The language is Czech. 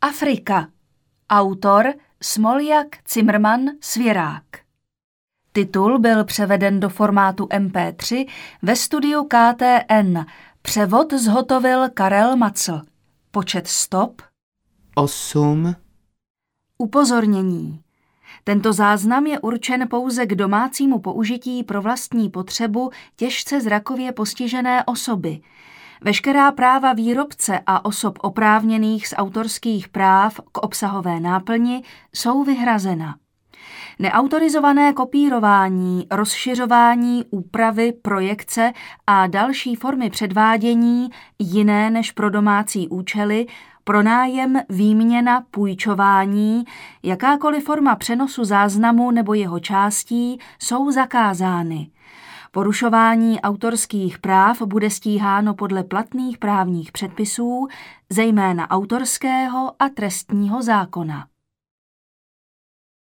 Afrika. Autor Smoljak Cimrman Svěrák. Titul byl převeden do formátu MP3 ve studiu KTN. Převod zhotovil Karel Macl. Počet stop 8. Upozornění. Tento záznam je určen pouze k domácímu použití pro vlastní potřebu těžce zrakově postižené osoby. Veškerá práva výrobce a osob oprávněných z autorských práv k obsahové náplni jsou vyhrazena. Neautorizované kopírování, rozšiřování, úpravy, projekce a další formy předvádění jiné než pro domácí účely, pronájem, výměna, půjčování, jakákoliv forma přenosu záznamu nebo jeho částí jsou zakázány. Porušování autorských práv bude stíháno podle platných právních předpisů, zejména autorského a trestního zákona.